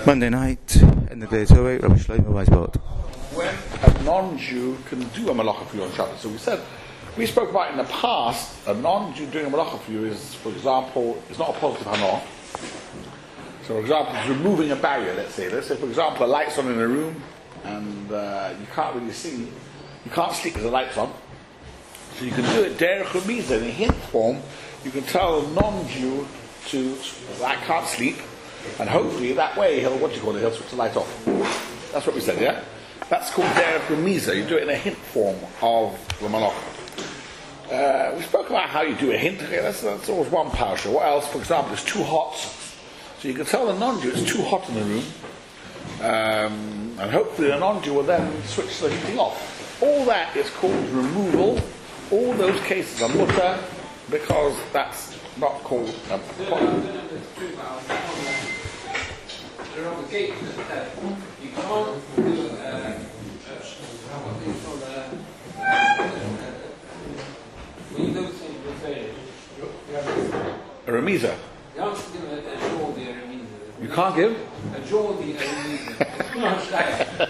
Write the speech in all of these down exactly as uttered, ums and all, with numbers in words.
Monday night, end of day two eight, Rabbi Shlomo Weisbord. When a non-Jew can do a malacha for you on Shabbos. So we said, we spoke about in the past, a non-Jew doing a malacha for you is, for example, it's not a positive hanor. So for example, it's removing a barrier, let's say. Let's say, for example, a light's on in a room, and uh, you can't really see, you can't sleep because the light's on. So you can do it derech remiza, in a hint form. You can tell a non-Jew to, I can't sleep, and hopefully that way he'll, what do you call it, he'll switch the light off. That's what we said, yeah? That's called derech remiza. You do it in a hint form of the malacha. Uh, we spoke about how you do a hint. Okay, that's, that's always one parasha. What else? For example, it's too hot. So you can tell the non-Jew it's too hot in the room, um, and hopefully the non-Jew will then switch the heating off. All that is called removal. All those cases are mutter, because that's not called a pot. There are gates that you can't do uh, what they call when you do things with fairies. A remisa. You can't give a, a Jordi a remisa. You can't give? A Jordi a remisa.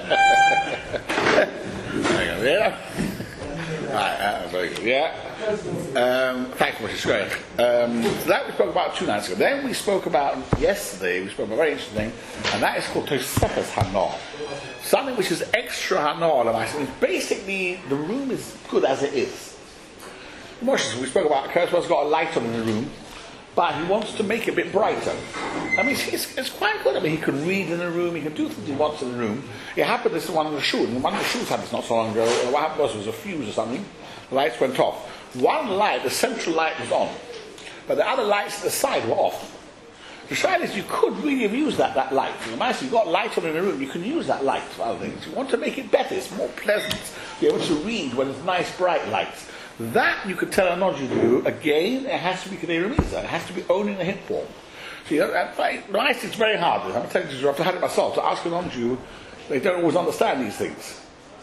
Hang on, yeah? Right, uh, very good, yeah. Um, thanks for Mister Scrooge. Um, so that we spoke about two nights ago. Then we spoke about, yesterday, we spoke about a very interesting thing, and that is called Tosefes Hanor. Something which is extra Hanor. Basically, the room is good as it is. We spoke about Kurzweil's got a light on in the room, but he wants to make it a bit brighter. I mean, it's, it's quite good. I mean, he can read in the room, he can do things he wants in the room. It happened this one in the shul, and one of the shuls had this not so long ago. What happened was, there was a fuse or something, the lights went off. One light, the central light, was on, but the other lights at the side were off. The shayla is, you could really have used that, that light. You know, you've got light on in the room, you can use that light for other things. You want to make it better, it's more pleasant, be able to read when it's nice, bright lights. That you could tell a non-Jew to do. Again, it has to be Kedei Remiza. It has to be only in a hint form. So, you know, right, it's very hard. I'm telling you, I've had it myself. To ask a non-Jew, they don't always understand these things.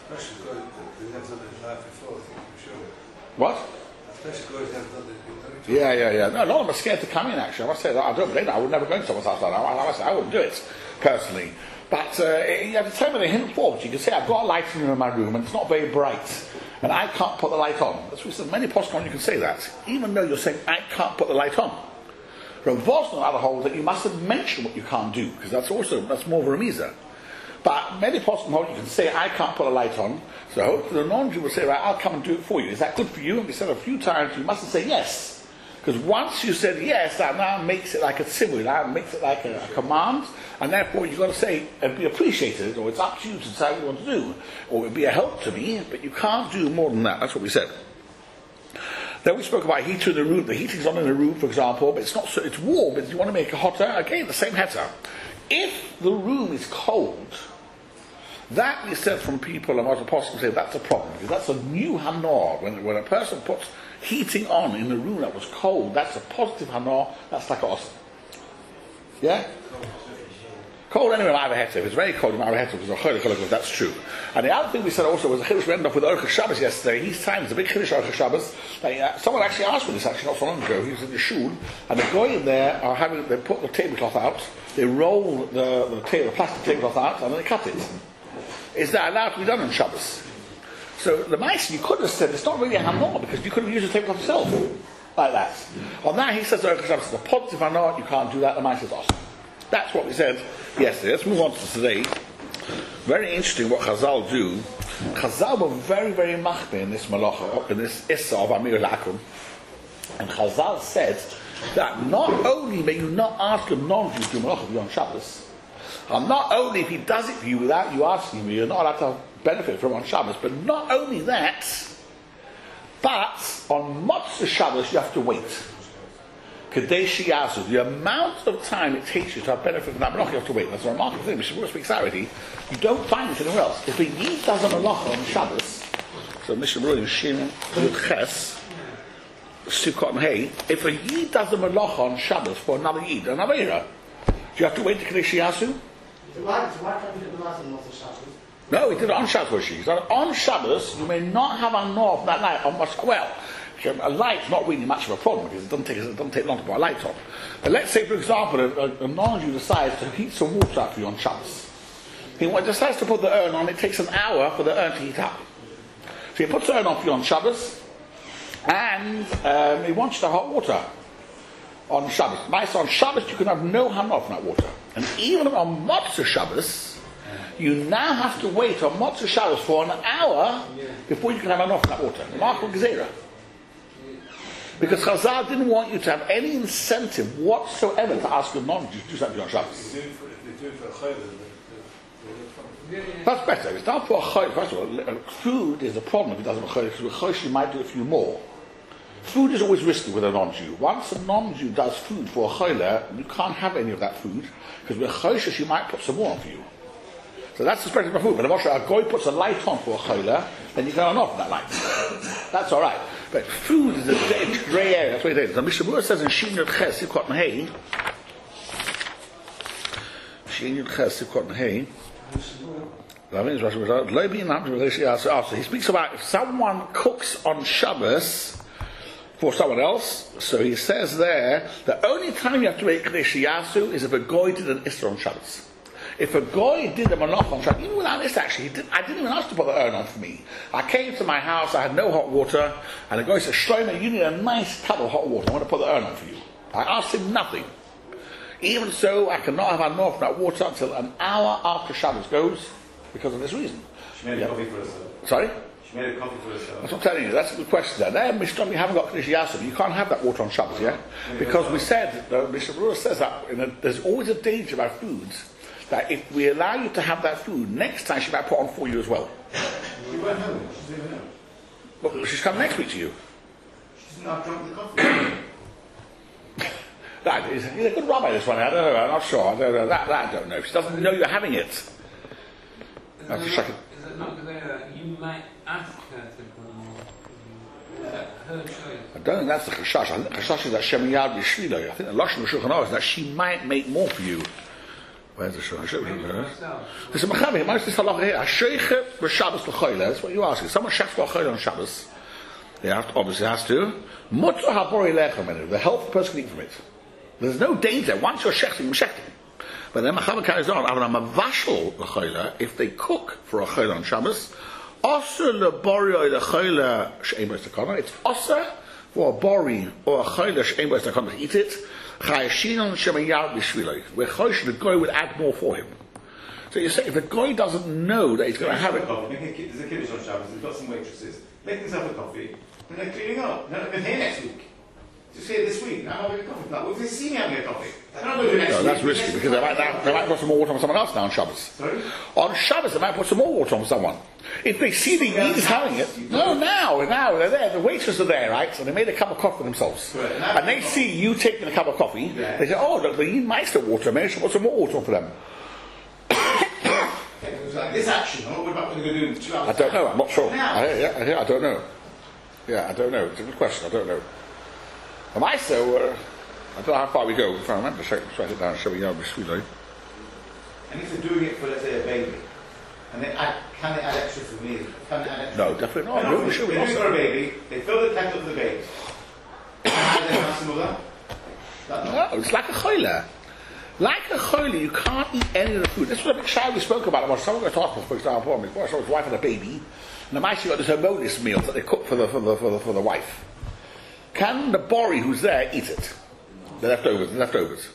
What? Yeah, yeah, yeah. No, a lot of them are scared to come in, actually. I must say that. I don't blame them. I would never go into someone's house like that. I, I, I wouldn't do it, personally. But uh, you have to tell me the hint form. You can say, I've got a light in my room, and it's not very bright. And I can't put the light on. That's what said. Many postkon you can say that, even though you're saying I can't put the light on. Rav Vosner on the other hold that you mustn't mention what you can't do, because that's also that's more of a remiza. But many postkon hold you can say I can't put the light on. So hopefully the non-Jew will say, right, I'll come and do it for you. Is that good for you? And we said a few times you mustn't say yes. Because once you said yes, that now makes it like a tzivui, that makes it like a, a command, and therefore you've got to say and be appreciated, or it's up to you to decide what you want to do, or it'd be a help to me, but you can't do more than that. That's what we said. Then we spoke about heater in the room. The heating's on in the room, for example, but it's not so it's warm, but you want to make it hotter, again, the same heter. If the room is cold, that we said from people, and what the apostle say that's a problem, because that's a new hanor. When, when a person puts heating on in the room that was cold, that's a positive hanor, that's like awesome. Yeah? Cold anyway, I have a heter. If it's very cold, I have a heter, because that's true. And the other thing we said also was a chiddush we ended up with Orchos Shabbos yesterday. He's time, it's a big chiddush Orchos Shabbos. Uh, someone actually asked for this, actually, not so long ago. He was in the shul, and the guy in there are having, they put the tablecloth out, they roll the, the, table, the plastic tablecloth out, and then they cut it. Is that allowed to be done on Shabbos? So the mice, you could have said, it's not really a hanor, because you could have used the tablecloth yourself, like that. On that, he says, Orchos Shabbos is a positive hanor, you can't do that, the mice is awesome. That's what we said yesterday. Let's move on to today. Very interesting what Chazal do. Chazal were very, very machmir in this malacha, in this issa of Amir Lakum. And Chazal said that not only may you not ask a non-Jew to do malacha for you on Shabbos, and not only if he does it for you without you asking him, you're not allowed to benefit from on Shabbos, but not only that, but on Motzei Shabbos you have to wait. Kadeshi Yasu, the amount of time it takes you to have benefit from that malacha, you have to wait. That's a remarkable thing. Mishnah speaks already. You don't find it anywhere else. If a Yid does a malacha on Shabbos, so Mishnah in Shin Yud Ches, Sukkot and Hay, if a Yid does a malacha on Shabbos for another Yid, an Aveira, do you have to wait to Kadeshi Yasu? Why can't you do that on Shabbos? No, he did it on Shabbos. On Shabbos, you may not have a nor from that night on Mosquel. A light's not really much of a problem because it doesn't take, it doesn't take long to put a light on. But let's say, for example, a, a, a non-Jew decides to heat some water up for you on Shabbos. He decides to put the urn on, it takes an hour for the urn to heat up. So he puts the urn on for you on Shabbos, and um, he wants the hot water on Shabbos. Nice, on Shabbos you can have no hanof from that water. And even on Motzah Shabbos, you now have to wait on Motzah Shabbos for an hour before you can have hanof from that water. Mark Gezerah. Because Chazal didn't want you to have any incentive whatsoever to ask a non-Jew to do something on Shabbos. That's better. It's not for a chayil. First of all, food is a problem if it doesn't have a chayil. Because with chayil you might do a few more. Food is always risky with a non-Jew. Once a non-Jew does food for a chayil, you can't have any of that food. Because with chayil she might put some more on for you. So that's the spread of food. But if a goy puts a light on for a chayil, then you can turn off that light. That's all right. But food is a grey area. That's what it is. The Mishnah Berurah says in Shin Yud Ches Sivkot Nehei. Shin Yud Ches Sivkot Nehei. He speaks about if someone cooks on Shabbos for someone else. So he says there the only time you have to make Kadesh Yasu is if a goy did an Isser on Shabbos. If a goy did a manach on Shabbos, even without this actually, he did, I didn't even ask to put the urn on for me. I came to my house, I had no hot water, and the guy said, Shlomo, you need a nice cup of hot water, I want to put the urn on for you. I asked him nothing. Even so, I cannot have enough from that water until an hour after Shabbos goes, because of this reason. She made a yeah. coffee for herself. Sorry? She made a coffee for herself. That's what I'm telling you, that's a good question there. There, Mishnah, you haven't got Kadesh Yasu, you can't have that water on Shabbos, yeah? Because we said, the Mishnah Berurah says that in a, there's always a danger about foods, that if we allow you to have that food, next time she might put on for you as well. You went home. She's leaving home. Well, she's coming next week to you. She's not drunk the coffee. That is, he's a good rabbi, this one. I don't know. I'm not sure. I don't know. That, that I don't know. She doesn't know you're having it. Is That's it a not, second. is it not that you might ask her to put on? Is that her choice? I don't think that's the chashash. I think the chashash is that Shem Yad Yishvilo. I think the lashon of Shulchan Aruch is that she might make more for you. Where's the shaycha? There's a mechaber. What's this halacha here? A shaycha b'Shabbos l'choyle. That's what you ask. If someone shechs l'choyle on Shabbos, they have to, obviously has to. Mutzah habori lechem. The healthy person can eat from it. There's no danger. Once you're shechting, you're shechting. But then mechaber carries on. Avram mavashel l'choyle. If they cook for a choyle on Shabbos, osur lebori l'choyle she'ein b'es takana. It's osur for a bori or a choyle she'ein b'es takana to eat it. Where Chosh, the guy would add more for him. So you say, if the guy doesn't know that he's going to have it. There's a kiddush on Shabbos, they've got some waitresses. Make themselves a coffee, and they're cleaning up. They're not going to here next week. Just here this week, I'm having a coffee. Now, if they see me having a coffee, they're not going to do it next No, week. that's risky, because they might, they might put some more water on someone else now on Shabbos. Sorry? On Shabbos, they might put some more water on someone. If they see the he's having it, no, now, now, they're there, the waitresses are there, right? So they made a cup of coffee for themselves. Right. And they see you taking a cup of coffee, Yeah. they say, oh, look, the Yid might still water, maybe I should put some more water on for them. Like this action, I'm not worried about what they're going to do in two hours. I don't know, I'm not sure. Now. I, yeah, I, yeah, I don't know. Yeah, I don't know. It's a good question, I don't know. Am I so, uh, I don't know how far we go. If I remember, let's write it down, show you how much we know. And if they're doing it for, let's say, a baby, and they add, can they add extra for me? Can they add extra? No, definitely not. They're No, we should. They're doing it for a baby, they fill the kettle for the baby. And then ask them that. That not? No, it's like a choyle. Like a choyle, you can't eat any of the food. This was a big shy we spoke about. About someone got to hospital, for example, before I saw his wife and a baby, and the mice got this harmonious meal that they cook for the for the for the, for the wife. Can the bori who's there eat it? The leftovers, the leftovers.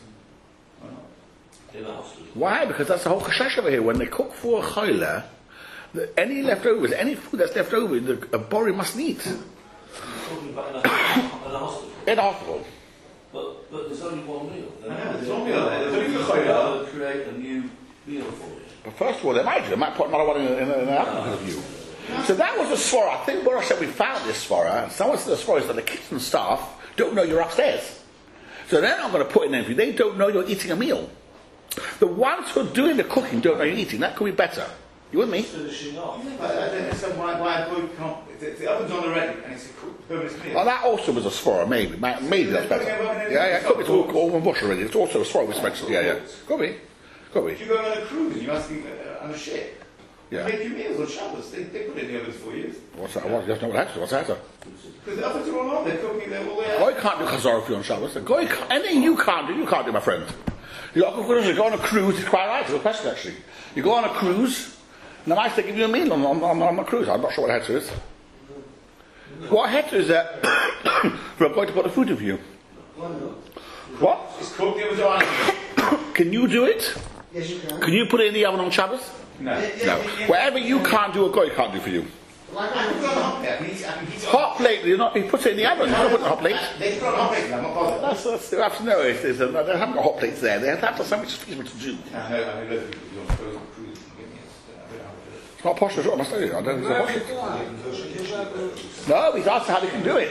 Why? Because that's the whole chashash over here. When they cook for a choyle, the, any leftovers, any food that's left over, the, a bori must eat. You're talking about in a, in a hospital. In a hospital. But, but there's only one meal. I know, there's one meal there. There's only for choyle. They'll create a new meal for you. But first of all, they might do. They might put another one in, in, in an apple of you. So that was a svara. I think Boris said we found this svara. And someone said the svara is that the kitchen staff don't know you're upstairs. So they're not going to put in anything. They don't know you're eating a meal. The ones who are doing the cooking don't know you're eating. That could be better. You with me? Finishing off. But I don't understand why, why a boy can't. If the oven's on already and it's a cooked permanent meal. Well, that also was a svara, maybe. Maybe that's better. Yeah, yeah. Could be. It's all, all bush already. It's also a svara we mentioned. Yeah, yeah. Could be. Could If be. you're going on a cruise and you're asking uh, on a ship, Yeah. They make you meals on Shabbos. They, they put it in the ovens for you. What's that? What? You don't know what that is. What's that? Because the ovens are all on. They're cooking there all day. Goy can't do chazorah for you on Shabbos. A Goy can't, anything you can't do, you can't do, my friend. You go on a cruise, it's quite right, it's a good question actually. You go on a cruise, and the mice they give you a meal on, on, on, on a cruise. I'm not sure what a heter is. What a heter is that for a Goy to put the food in for you. What? It's cooked, the ovens are on. Can you do it? Yes, you can. Can you put it in the oven on Shabbos? No. No. Whatever you can't do, a Goy can't do for you. Why I can't can you put on a do hot plate. I can eat- I can heat it up. Hot plate, you're not, he puts it in the oven. You don't put it in a hot plate. They put on a hot plate. I'm not bothered. That's, that's, that's no, it's, it's a, they haven't got hot plates there. They have to have something feasible to do. I know, I know loads of people who don't go on cruise and get me. I don't know how to do it. It's not posh at all, I must tell you. I don't think it's not posh. They No, he's asked how they can do it.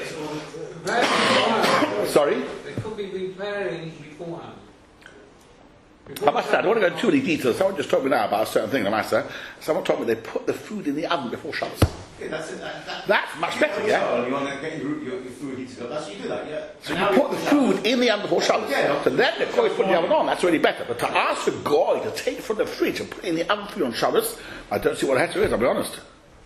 Sorry? could be preparing beforehand. I must say, I don't want to go into too many details. Someone just told me now about a certain thing, the master. Someone told me they put the food in the oven before Shabbos. Yeah, that's it. That, that, That's much better, yeah? You want to get your, your, your food heated up. That's you do that, yeah. So you put the food in the oven before Shabbos. Yeah. So then the goy put the oven on, that's really better. But to ask the goy to take it from the fridge and put it in the oven for you on Shabbos, I don't see what a heter is, I'll be honest.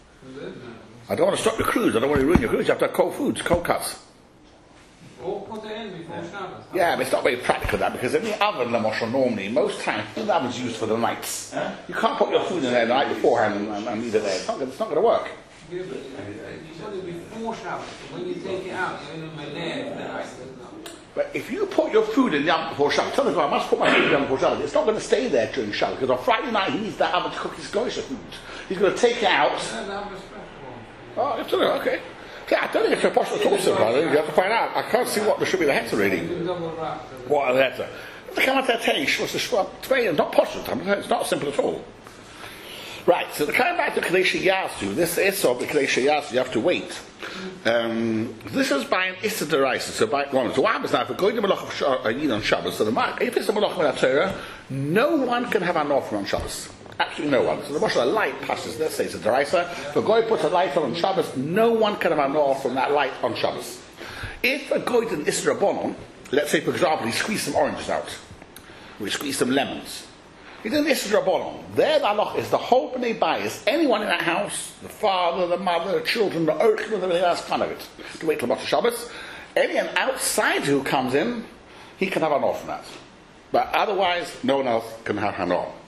I don't want to stop your cruise, I don't want to ruin your cruise, you have to have cold foods, cold cuts. Or put it in before Shabbos. Yeah, but it's not very practical that, because in the oven, the moshel normally, most times, the oven's used for the nights. Huh? You can't put your food in there the night beforehand and, and, and leave it there. It's not, gonna- it's not going to work. Yeah, but you put it before Shabbos. When you take it out, you're in my there for the night. But if you put your food in the oven before Shabbos, tell the guy, I must put my food in the oven before Shabbos. It's not going to stay there during Shabbos, because on Friday night he needs that oven to cook his goyish food. He's going to take it out. Yeah, that was special one. Oh, absolutely, okay. Yeah, I don't think it's a posh at all, sir, brother. You have to find out. I can't see what there should be the heter really. Double wrap. What a heter. The come out there telling you, what's the schwab? It's very, not posh at the time. It's not simple at all. Right, so the coming back to Kadesha Yasu, this is of the Kadesha Yasu, you have to wait. Um, this is by an Issa Deraisa, so by one. So what happens now, if we're going to Malach of Sh- uh, Yid on Shabbos, so the mark, if it's a Malach of Torah, no one can have an offer on Shabbos. Absolutely no one. So the Moshe, a light passes, let's say it's a Deraisa. If a Goy puts a light on on Shabbos, no one can have an offer from that light on Shabbos. If a Goy did an Issa Rabbanon, let's say for example, he squeezed some oranges out, or he squeezed some lemons, he did an Issa Rabbanon. There the halach is the whole B'nai Bayis, anyone in that house, the father, the mother, the children, the Urchim, and everything else, kind of it, to wait till Moshe Shabbos. Anyone outside who comes in, he can have an off from that. But otherwise, no one else can have an off.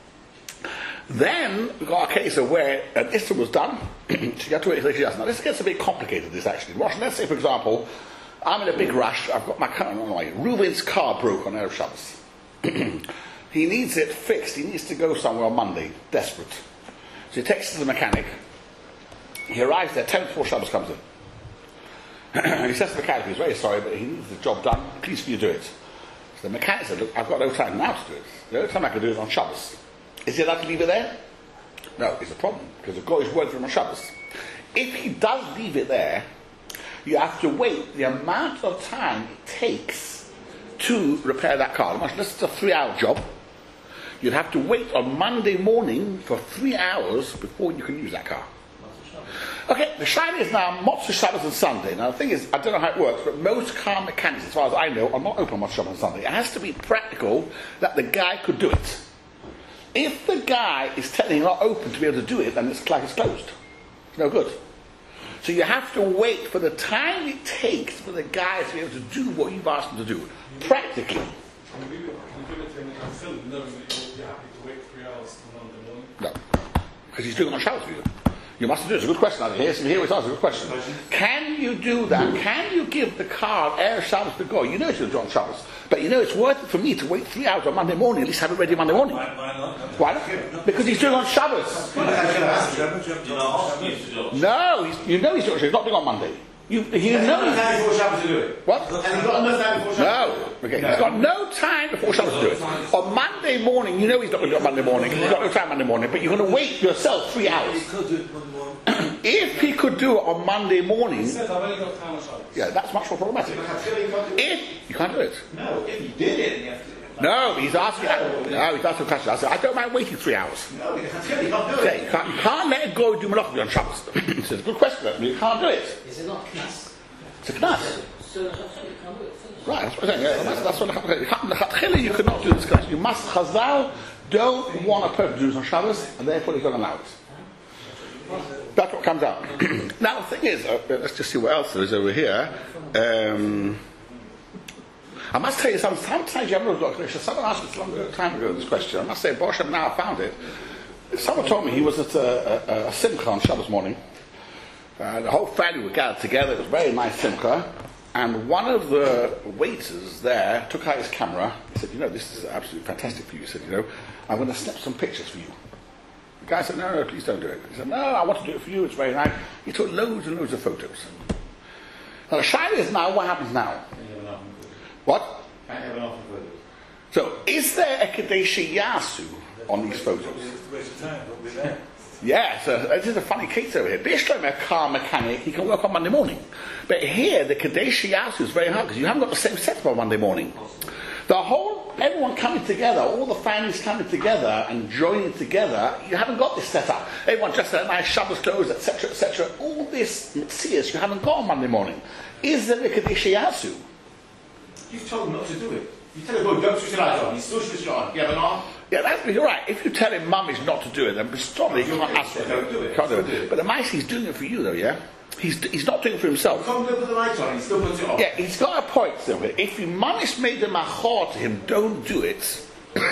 Then we got a case of where an Issa was done, so you have to wait till Now this gets a bit complicated, this actually. Let's say, for example, I'm in a big rush, I've got my car on the way. Reuben's car broke on Erev Shabbos. He needs it fixed. He needs to go somewhere on Monday. Desperate. So he takes it to the mechanic. He arrives there ten before Shabbos comes in. He says to the mechanic, he's very sorry, but he needs the job done. Please can you do it? So the mechanic said, look, I've got no time now to do it. The only time I can do it is on Shabbos. Is he allowed to leave it there? No, it's a problem, because the guy is working for him on Shabbos. If he does leave it there, you have to wait the amount of time it takes to repair that car. This is a three-hour job. You'd have to wait on Monday morning for three hours before you can use that car. Okay, the shine is now Motzei Shabbos and Sunday. Now the thing is, I don't know how it works, but most car mechanics, as far as I know, are not open on Motzei Shabbos and Sunday. It has to be practical that the guy could do it. If the guy is telling you not open to be able to do it, then it's like it's closed. It's no good. So you have to wait for the time it takes for the guy to be able to do what you've asked him to do. Practically. Can you give it to him in film, knowing that you'll be happy to wait three hours till Monday morning? No. Because he's doing it on Shabbos for you. You must do it. It's a good question. I hear, here it's asked a good question. Can you do that? Can you give the car Erev Shabbos to go? You know it's going to do on Shabbos. But you know it's worth it for me to wait three hours on Monday morning, at least have it ready Monday morning. Why, why not? Why not? Because he's doing it on Shabbos. You're not asking him to do it. No, he's, you know he's doing it. He's not doing it on Monday. You, you know he's... time before Shabbos to do it. What? And he's got enough time before Shabbos. No. Okay. He's got no time before Shabbos to do it. On Monday morning, you know he's not going to do it on Monday morning. He's got no time Monday morning, but you're going to wait yourself three hours. He could do it Monday morning. If he could do it on Monday morning, He said, I've only got time on Shabbos. yeah, that's much more problematic. If you can't do it. No, if you did it, you have to. No, he's asking. No, he's asking a question. I said, I don't mind waiting three hours. No, you can't do it. Okay, you can't, you can't let it go do Malachim on Shabbos. It's a good question. You can't do it. Is it not knas? It's a knas. So that's what you can't do it. Right, that's what I'm saying. Yeah, that's, that's what you can't. You cannot do this. You must. Chazal don't want a person to do this on Shabbos, and therefore they don't allow it. That's what comes out. Now the thing is, uh, let's just see what else there is over here. Um, I must tell you something. Sometimes you haven't got this. Someone asked me a long time ago this question. I must say, Bosh, now I found it. Someone told me he was at a, a, a simcha on Shabbos morning. Uh, the whole family were gathered together. It was a very nice simcha. And one of the waiters there took out his camera. He said, you know, this is absolutely fantastic for you. He said, you know, I'm going to snap some pictures for you. The guy said, no, no, please don't do it. He said, no, I want to do it for you. It's very nice. He took loads and loads of photos. Now the shaila is now, what happens now? What? Can't have an offer for it. So, is there a Kadeshi Yasu on these photos? Yeah, so this is a funny case over here. Bishlam, a car mechanic, he can work on Monday morning. But here, the Kadeshi Yasu is very hard because you haven't got the same setup on Monday morning. The whole, everyone coming together, all the families coming together and joining together, you haven't got this setup. Everyone just had nice Shabbos clothes, et cetera, et cetera. All this mitzias you haven't got on Monday morning. Is there a Kadeshi Yasu? You've told him not to do it. You tell him, go, don't switch your lights on. He's still switched it on. You have an arm? Yeah, that's, you're right. If you tell him mum is not to do it, then probably he can't ask for it. Don't do it. Can't do it. But the mice, he's doing it for you, though, yeah? He's, he's not doing it for himself. Come live with the lights on, he still puts it on. Yeah, he's got a point, though. If your mum has made a machor to him, don't do it.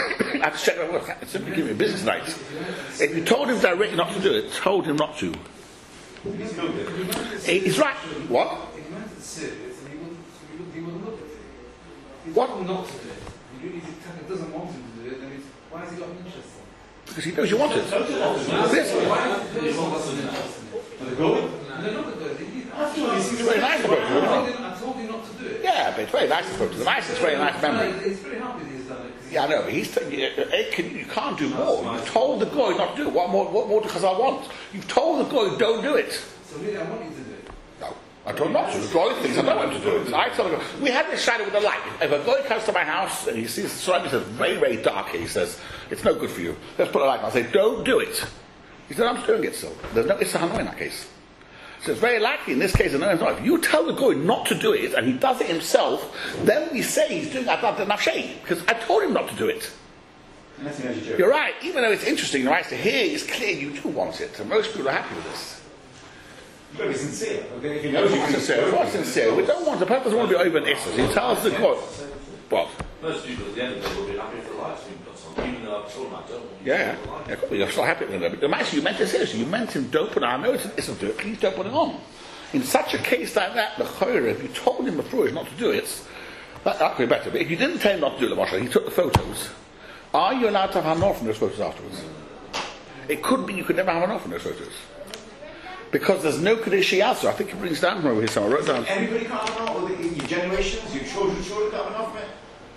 I have to check that work. It's simply giving me a business night. If you told him directly not to do it, told him not to. He's still doing it. He's right. What? If you meant to sit, he wouldn't, he wouldn't, he wouldn't look at it. He's What? told him not to do it. He really doesn't want him to do it, then he's, why has he got an interest in it? Because he knows you want it. Why This- is he got an interest in it? Are they going? No, they're not going to do it. After all, he's It's very nice about I you. told him- I told him not to do it. Yeah, but it's very nice to The mice is very nice memory. No, he's very happy that he's done it. 'cause Yeah, I know, but he's t- you, it can, you can't do more. You've told the guy not to do it. What more, what more does I want? You've told the guy, don't do it. So really, I want you to do it. No, I told him not to. The guy thinks I don't want him to do it. I told him, we had this shadow with the light. If a guy comes to my house and he sees the surroundings are very, very dark here, he says, it's no good for you. Let's put a light on. I say, don't do it. He said, I'm doing it still. There's no Issa Hanoi in that case. So it's very likely in this case, and no, it's not. If you tell the guy not to do it, and he does it himself, then we say he's doing that nafshay, because I told him not to do it. Unless he knows you're You're right, even though it's interesting, the right to hear, it's clear you do want it, and most people are happy with this. You've got to be sincere. Okay? If he knows It's you're sincere, it's sincere. We don't want, the person doesn't want to be over an issue. He tells the God, what? Most people at the end of the day will be happy if the lights being put on, even though I've told them I don't want you Yeah, to put the lights yeah, cool. You're still happy with it. But the matter you meant it seriously. You meant him, don't put it on. I know it's an issue to do it, please don't put it on. In such a case like that, the chayra, if you told him before not to do it, that, that could be better. But if you didn't tell him not to do it, Moshe, he took the photos, are you allowed to have hanor from those photos afterwards? It could be you could never have hanor from those photos. Because there's no Kadesh Yasu. I think it brings down from over here somewhere. I wrote it down. Everybody can't have an offer, or the, your generations, your children, children can't have an offer.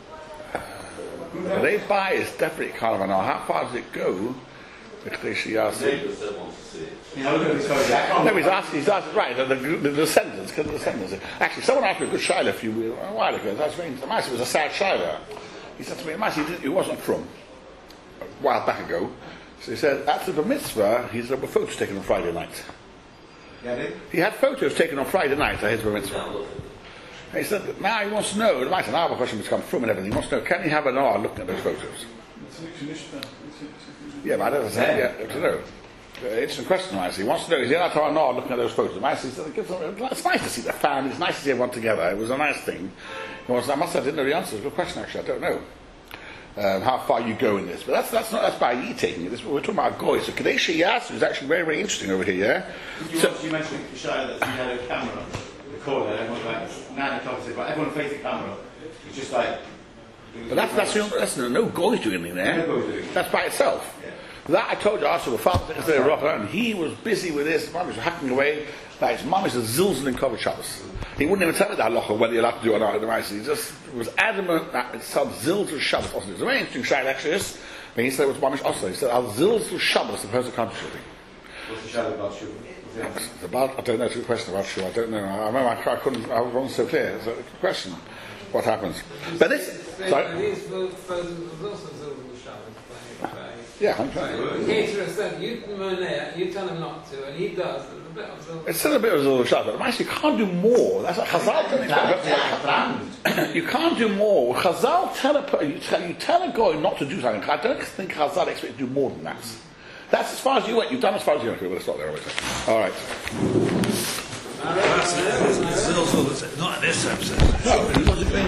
The they buy is definitely kind of an hour. How far does it go? The Kadesh Yasu. neighbours don't want to see it. You know, look at this guy. I can't. No, he's asking, he's asking, right, the, the, the descendants, because the descendants. Actually, someone asked me a good shiloh a few a while ago. That's very interesting. It was a sad shiloh. He said to me, Massey, he wasn't from a while back ago. So he said, after the mitzvah, he said, there were photos taken on Friday night. Yeah, they? He had photos taken on Friday night at his bar mitzvah. And he said, now he wants to know, the mice and I have a question which come from and everything, he wants to know, can he have an hour looking at those photos? It's an exhibition. Yeah, but I don't know. Yeah, I don't know. Uh, interesting question, I see. He wants to know, is he allowed to have an hour looking at those photos? I said, it gives them- it's nice to see the family, it's nice to see everyone together. It was a nice thing. He wants, I must say, I didn't know the answer. It's a good question, actually. I don't know. Um, how far you go in this, but that's that's not that's by you taking it. This, we're talking about goy. So Kadesh Yasu is actually very very interesting over here. Yeah. You, So, once you mentioned the show that you had a camera recorder, everyone like, nine o'clock said, but everyone faced the camera. It's just like. but that's that's the- that's no goy doing anything there. No goy doing it. That's by itself. Yeah. That I told you also. The father is there, and he was busy with this. Mum was hacking away. Like his mum is a zilzal in covered Shabbos. He wouldn't even tell me that halacha whether you're allowed to do it or not. Otherwise, he just was adamant that it's some zilzal Shabbos. Also, it's a very interesting shayla actually. Is when he said it was mamish also. He said al zilzal Shabbos opposed to country shooting. What's the shadow about sugar? What's the answer? About, I don't know, it's a good question about sure, I don't know. I remember I, I couldn't, I wasn't so clear. It's a good question. What happens? But this, sorry? These photos was also Zilzal Shabbos by, by Yeah, I'm The trying. caterer said, you, Monet, you tell him not to, and he does. There's a bit of Zilzal. It's still a bit of a little shot, but actually you can't do more. That's what Chazal tell you. You can't do more. Chazal tell a, per- you tell, you tell a guy not to do something. I don't think Chazal expect you to do more than that. That's as far as you went. You've done as far as you went. We'll stop there. All right. That's it. It's also, not in this episode. No, he wasn't being